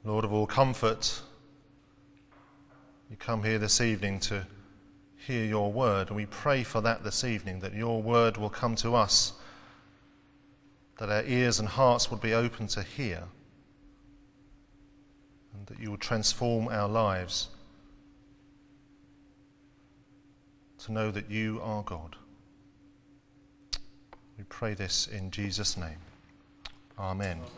Lord of all comfort, you come here this evening to hear your word, and we pray for that this evening, that your word will come to us, that our ears and hearts would be open to hear, and that you will transform our lives to know that you are God. We pray this in Jesus' name. Amen. Amen.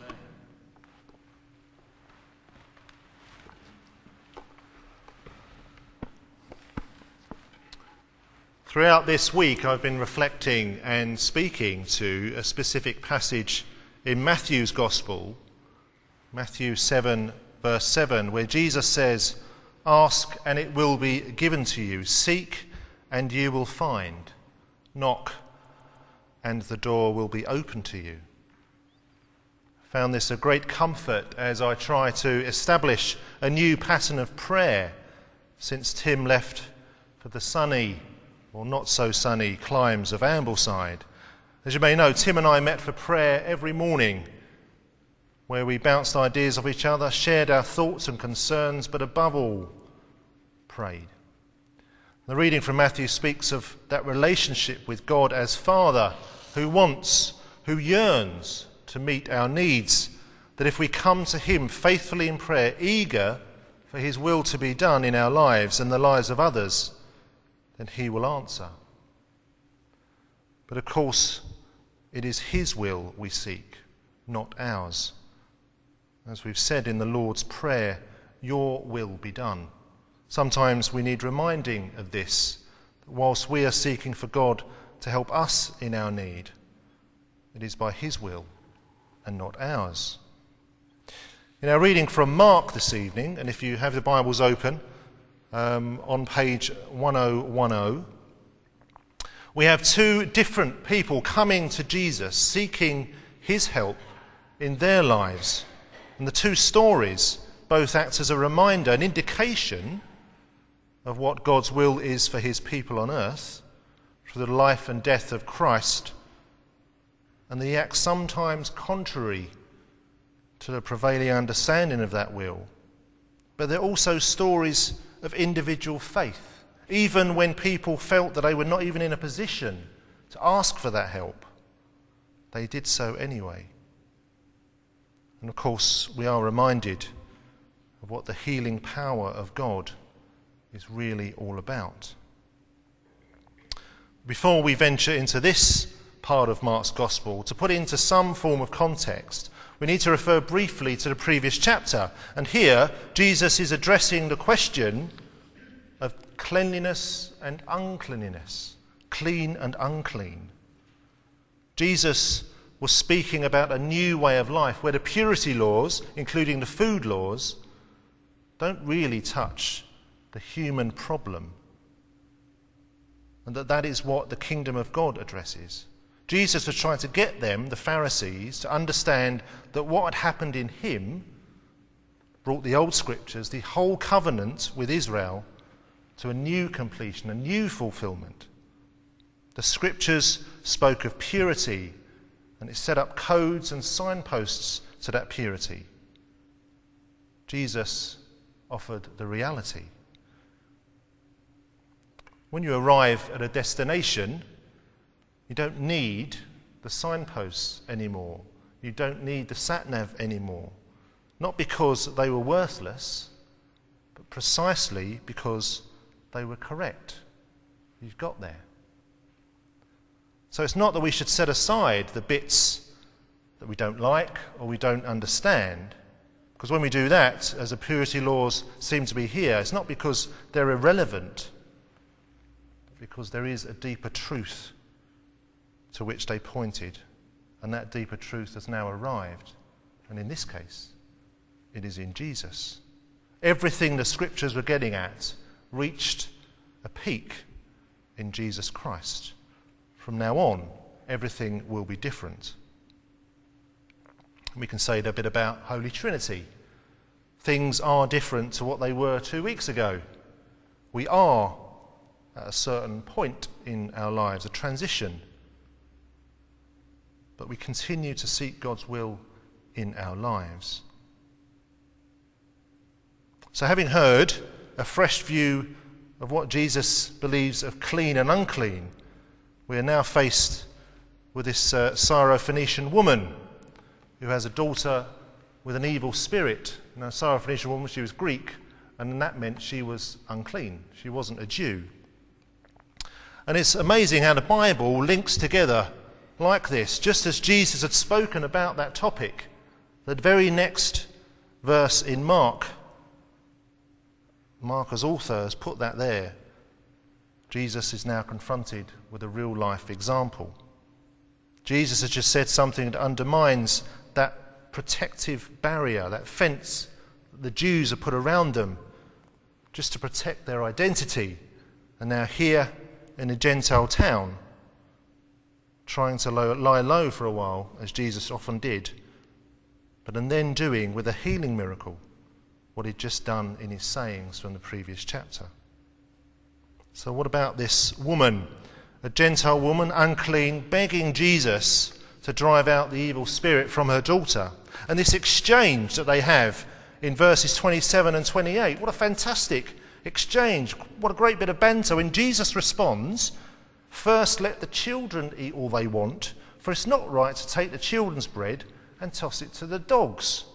Throughout this week, I've been reflecting and speaking to a specific passage in Matthew's Gospel, Matthew 7, verse 7, where Jesus says, "Ask and it will be given to you. Seek and you will find. Knock and the door will be open to you." I found this a great comfort as I try to establish a new pattern of prayer since Tim left for the sunny or not so sunny climes of Ambleside. As you may know, Tim and I met for prayer every morning, where we bounced ideas off each other, shared our thoughts and concerns, but above all, prayed. The reading from Matthew speaks of that relationship with God as Father, who wants, who yearns to meet our needs, that if we come to him faithfully in prayer, eager for his will to be done in our lives and the lives of others, then he will answer. But of course, it is his will we seek, not ours. As we've said in the Lord's Prayer, your will be done. Sometimes we need reminding of this, that whilst we are seeking for God to help us in our need, it is by his will and not ours. In our reading from Mark this evening, and if you have the Bibles open, on page 1010, we have two different people coming to Jesus, seeking his help in their lives. And the two stories both act as a reminder, an indication of what God's will is for his people on earth, through the life and death of Christ, and they act sometimes contrary to the prevailing understanding of that will. But they're also stories of individual faith, even when people felt that they were not even in a position to ask for that help. They did so anyway. And of course, we are reminded of what the healing power of God is really all about. Before we venture into this part of Mark's Gospel, to put it into some form of context, we need to refer briefly to the previous chapter. And here, Jesus is addressing the question of cleanliness and uncleanliness, clean and unclean. Jesus was speaking about a new way of life where the purity laws, including the food laws, don't really touch the human problem, and that is what the kingdom of God addresses. Jesus was trying to get them, the Pharisees, to understand that what had happened in him brought the old scriptures, the whole covenant with Israel, to a new completion, a new fulfillment. The scriptures spoke of purity, and it set up codes and signposts to that purity. Jesus offered the reality. When you arrive at a destination, you don't need the signposts anymore. You don't need the sat-nav anymore. Not because they were worthless, but precisely because they were correct. You've got there. So it's not that we should set aside the bits that we don't like or we don't understand, because when we do that, as the purity laws seem to be here, it's not because they're irrelevant, but because there is a deeper truth to which they pointed, and that deeper truth has now arrived. And in this case, it is in Jesus. Everything the scriptures were getting at reached a peak in Jesus Christ. From now on, everything will be different. We can say a bit about Holy Trinity. Things are different to what they were 2 weeks ago. We are at a certain point in our lives, a transition. But we continue to seek God's will in our lives. So having heard a fresh view of what Jesus believes of clean and unclean, we are now faced with this Syrophoenician woman who has a daughter with an evil spirit. Now, Syrophoenician woman, she was Greek, and that meant she was unclean. She wasn't a Jew. And it's amazing how the Bible links together like this. Just as Jesus had spoken about that topic, the very next verse in Mark as author has put that there. Jesus is now confronted with a real-life example. Jesus has just said something that undermines that protective barrier, that fence that the Jews have put around them just to protect their identity. And now here in a Gentile town, trying to lie low for a while, as Jesus often did, but and then doing with a healing miracle what he'd just done in his sayings from the previous chapter. So what about this woman, a Gentile woman, unclean, begging Jesus to drive out the evil spirit from her daughter? And this exchange that they have in verses 27 and 28, what a fantastic exchange. What a great bit of banter. When Jesus responds, first let the children eat all they want, for it's not right to take the children's bread and toss it to the dogs.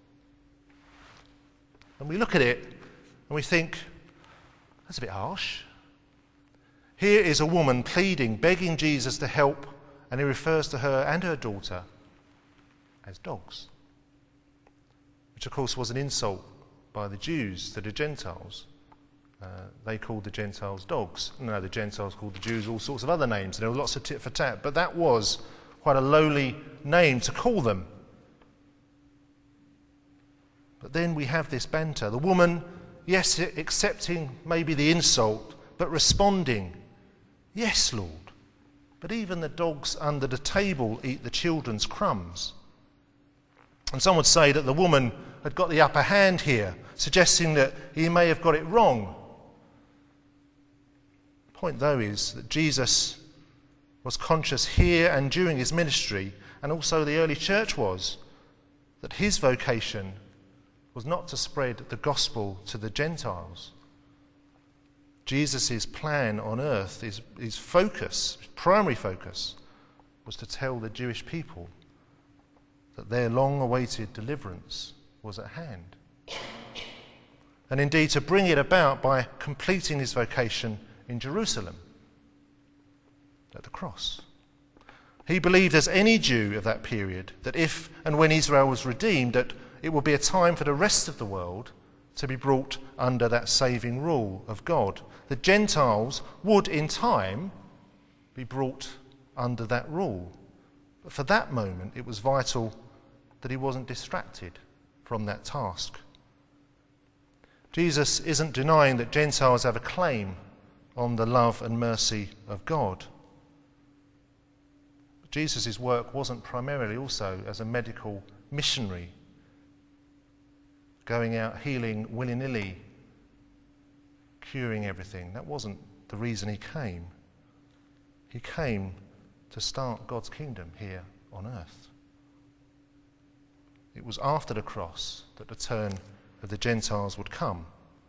And we look at it and we think, that's a bit harsh. Here is a woman pleading, begging Jesus to help, and he refers to her and her daughter as dogs, which of course was an insult by the Jews to the Gentiles. They called the Gentiles dogs. No, the Gentiles called the Jews all sorts of other names. There were lots of tit for tat, but that was quite a lowly name to call them. But then we have this banter. The woman, yes, accepting maybe the insult, but responding, yes, Lord, but even the dogs under the table eat the children's crumbs. And some would say that the woman had got the upper hand here, suggesting that he may have got it wrong. The point, though, is that Jesus was conscious here and during his ministry, and also the early church was, that his vocation was not to spread the gospel to the Gentiles. Jesus' plan on earth, his focus, his primary focus, was to tell the Jewish people that their long-awaited deliverance was at hand. And indeed to bring it about by completing his vocation in Jerusalem, at the cross. He believed, as any Jew of that period, that if and when Israel was redeemed, that it would be a time for the rest of the world to be brought under that saving rule of God. The Gentiles would, in time, be brought under that rule. But for that moment, it was vital that he wasn't distracted from that task. Jesus isn't denying that Gentiles have a claim on the love and mercy of God. But Jesus' work wasn't primarily also as a medical missionary, going out healing willy-nilly, curing everything. That wasn't the reason he came. He came to start God's kingdom here on earth. It was after the cross that the turn of the Gentiles would come.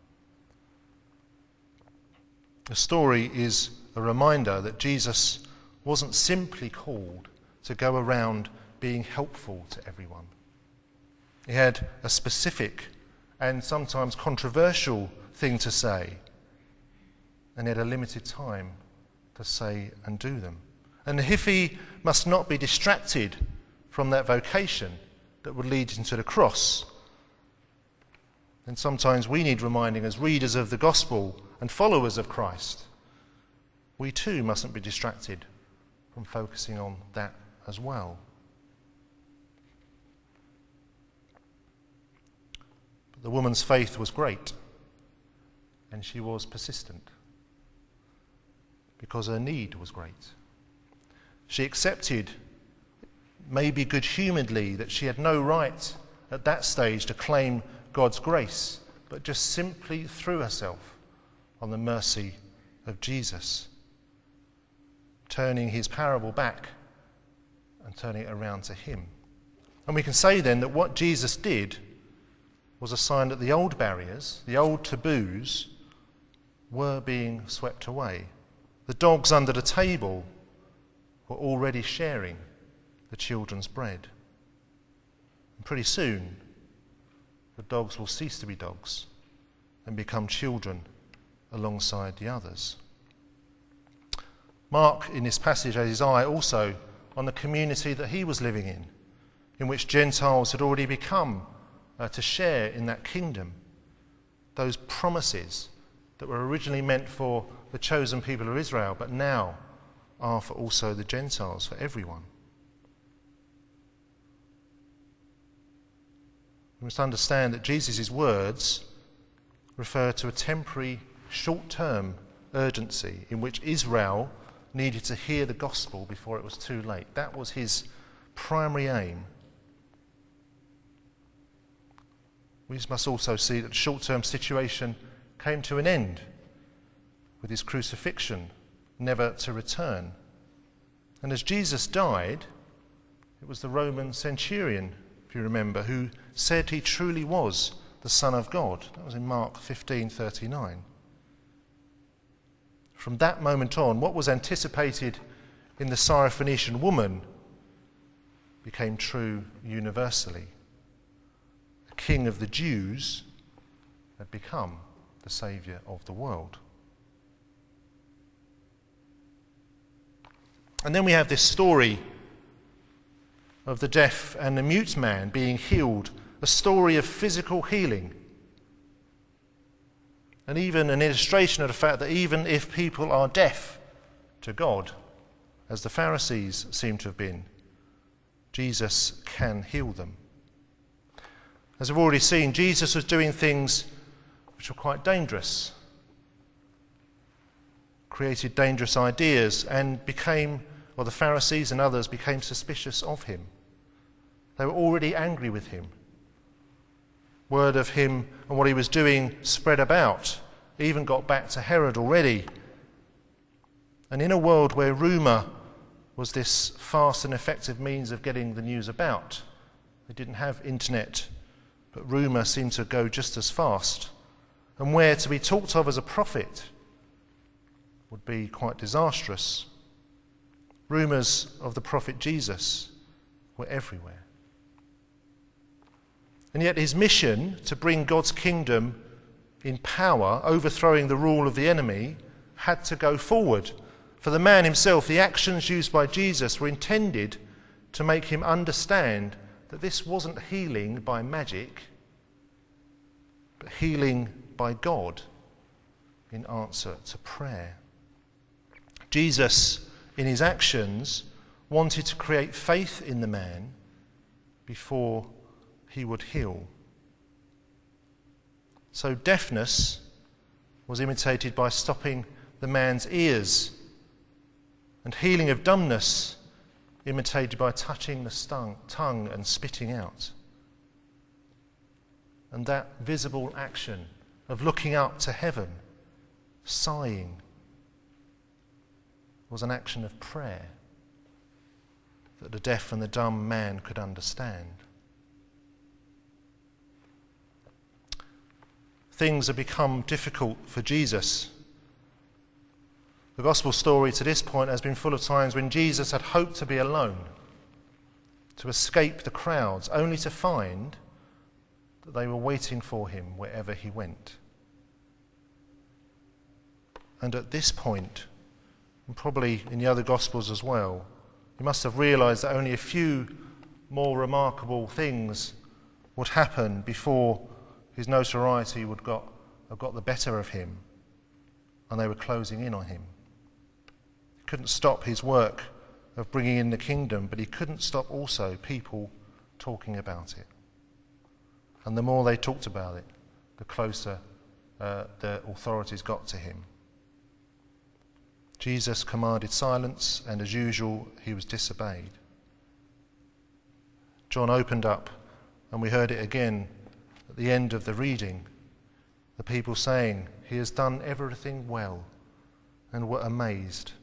The story is a reminder that Jesus wasn't simply called to go around being helpful to everyone. He had a specific and sometimes controversial thing to say, and he had a limited time to say and do them. And if he must not be distracted from that vocation that would lead him to the cross, then sometimes we need reminding as readers of the gospel and followers of Christ. We too mustn't be distracted from focusing on that as well. But the woman's faith was great, and she was persistent because her need was great. She accepted, maybe good-humouredly, that she had no right at that stage to claim God's grace, but just simply threw herself on the mercy of Jesus, turning his parable back and turning it around to him. And we can say then that what Jesus did was a sign that the old barriers, the old taboos, were being swept away. The dogs under the table were already sharing the children's bread. And pretty soon, the dogs will cease to be dogs and become children alongside the others. Mark, in this passage, has his eye also on the community that he was living in which Gentiles had already become to share in that kingdom. Those promises that were originally meant for the chosen people of Israel, but now are for also the Gentiles, for everyone. We must understand that Jesus' words refer to a temporary, short-term urgency in which Israel needed to hear the gospel before it was too late. That was his primary aim. We must also see that the short-term situation came to an end with his crucifixion, never to return. And as Jesus died, it was the Roman centurion, if you remember, who said he truly was the Son of God. That was in Mark 15:39. From that moment on, what was anticipated in the Syrophoenician woman became true universally. The King of the Jews had become the Saviour of the world. And then we have this story of the deaf and the mute man being healed, a story of physical healing. And even an illustration of the fact that even if people are deaf to God, as the Pharisees seem to have been, Jesus can heal them. As we've already seen, Jesus was doing things which were quite dangerous, created dangerous ideas, and the Pharisees and others became suspicious of him. They were already angry with him. Word of him and what he was doing spread about, even got back to Herod already. And in a world where rumour was this fast and effective means of getting the news about, they didn't have internet, but rumour seemed to go just as fast, and where to be talked of as a prophet would be quite disastrous. Rumours of the prophet Jesus were everywhere. And yet his mission to bring God's kingdom in power, overthrowing the rule of the enemy, had to go forward. For the man himself, the actions used by Jesus were intended to make him understand that this wasn't healing by magic, but healing by God in answer to prayer. Jesus, in his actions, wanted to create faith in the man before he would heal. So deafness was imitated by stopping the man's ears, and healing of dumbness imitated by touching the tongue and spitting out. And that visible action of looking up to heaven, sighing, was an action of prayer that the deaf and the dumb man could understand. Things have become difficult for Jesus. The gospel story to this point has been full of times when Jesus had hoped to be alone, to escape the crowds, only to find that they were waiting for him wherever he went. And at this point, and probably in the other Gospels as well, he must have realised that only a few more remarkable things would happen before his notoriety would have got the better of him, and they were closing in on him. He couldn't stop his work of bringing in the kingdom, but he couldn't stop also people talking about it. And the more they talked about it, the closer the authorities got to him. Jesus commanded silence, and as usual, he was disobeyed. John opened up, and we heard it again at the end of the reading, the people saying, "He has done everything well," and were amazed.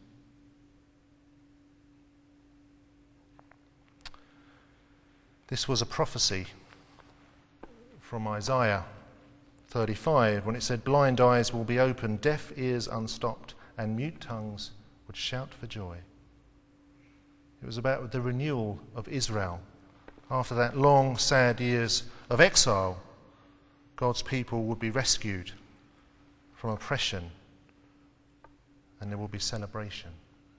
This was a prophecy from Isaiah 35 when it said, "Blind eyes will be opened, deaf ears unstopped, and mute tongues would shout for joy." It was about the renewal of Israel. After that long, sad years of exile, God's people would be rescued from oppression, and there will be celebration.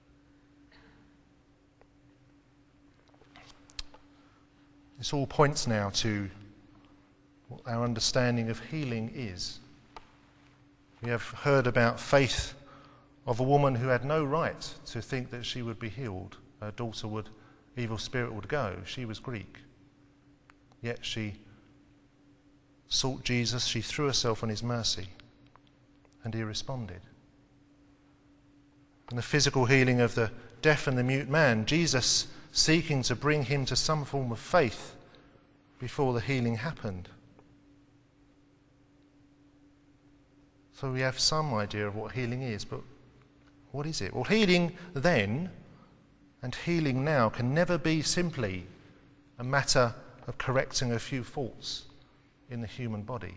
This all points now to what our understanding of healing is. We have heard about faith of a woman who had no right to think that she would be healed. Her daughter evil spirit would go. She was Greek. Yet she sought Jesus, she threw herself on his mercy, and he responded. And the physical healing of the deaf and the mute man, Jesus seeking to bring him to some form of faith before the healing happened. So we have some idea of what healing is, but what is it? Well, healing then and healing now can never be simply a matter of correcting a few faults in the human body.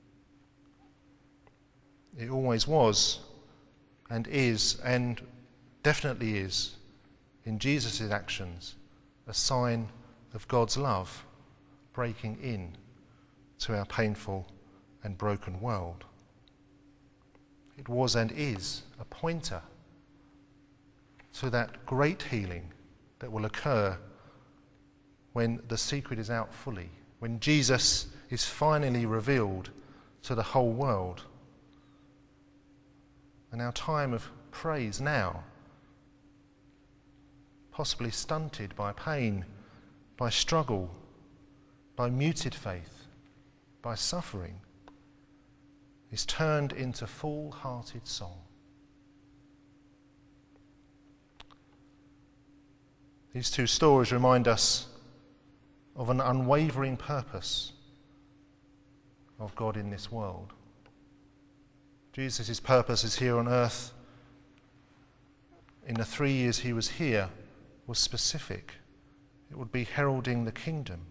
It always was and is, and definitely is, in Jesus' actions, a sign of God's love breaking in to our painful and broken world. It was and is a pointer to that great healing that will occur when the secret is out fully, when Jesus is finally revealed to the whole world. And our time of praise now, possibly stunted by pain, by struggle, by muted faith, by suffering, is turned into full-hearted song. These two stories remind us of an unwavering purpose of God in this world. Jesus' purpose is here on earth. In the 3 years he was here, was specific. It would be heralding the kingdom.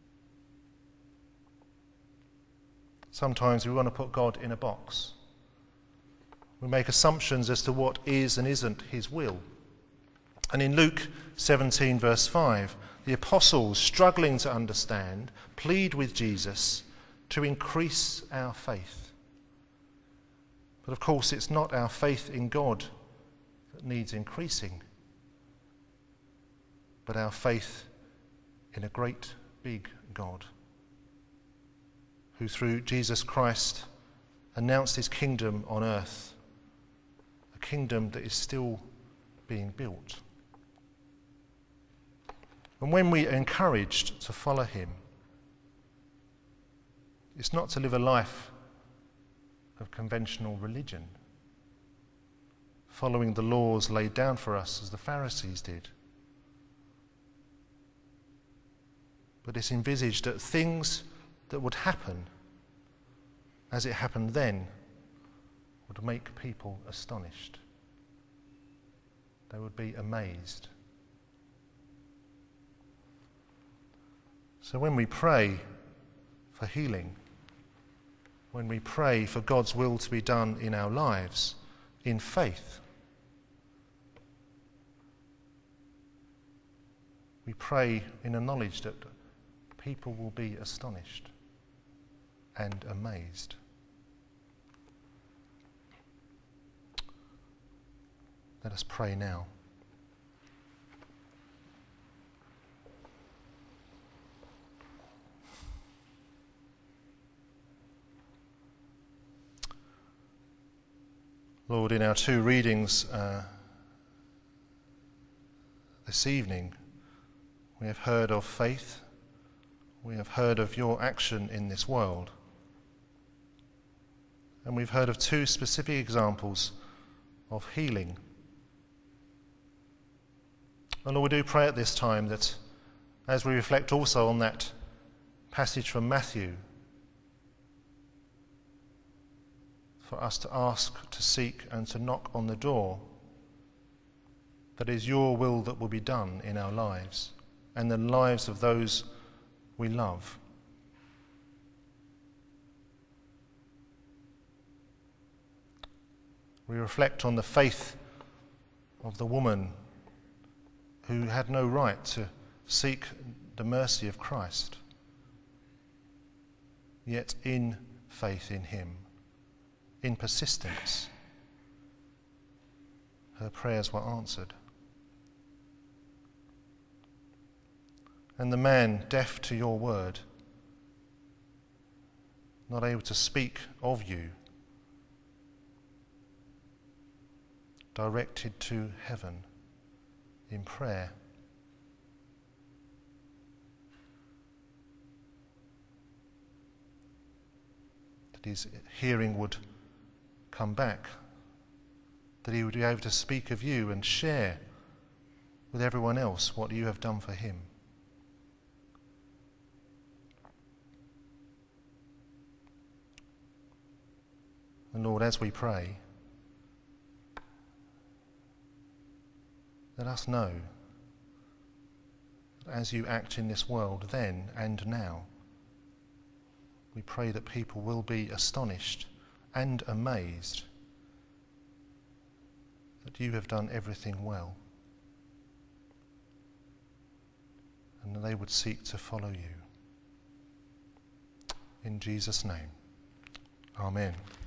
Sometimes we want to put God in a box. We make assumptions as to what is and isn't his will. And in Luke 17 verse 5, the apostles, struggling to understand, plead with Jesus to increase our faith. But of course, it's not our faith in God that needs increasing, but our faith in a great big God who through Jesus Christ announced his kingdom on earth, a kingdom that is still being built. And when we are encouraged to follow him, it's not to live a life of conventional religion, following the laws laid down for us as the Pharisees did. But it's envisaged that things that would happen as it happened then would make people astonished. They would be amazed. So when we pray for healing, when we pray for God's will to be done in our lives, in faith, we pray in a knowledge that people will be astonished and amazed. Let us pray now. Lord, in our two readings this evening, we have heard of faith, we have heard of your action in this world, and we've heard of two specific examples of healing. And Lord, we do pray at this time that as we reflect also on that passage from Matthew, for us to ask, to seek, and to knock on the door, that is your will that will be done in our lives and the lives of those we love. We reflect on the faith of the woman who had no right to seek the mercy of Christ, yet in faith in him, in persistence, her prayers were answered. And the man, deaf to your word, not able to speak of you, directed to heaven in prayer. That his hearing would come back, that he would be able to speak of you and share with everyone else what you have done for him. And Lord, as we pray, let us know that as you act in this world then and now, we pray that people will be astonished and amazed that you have done everything well, and that they would seek to follow you. In Jesus' name, amen.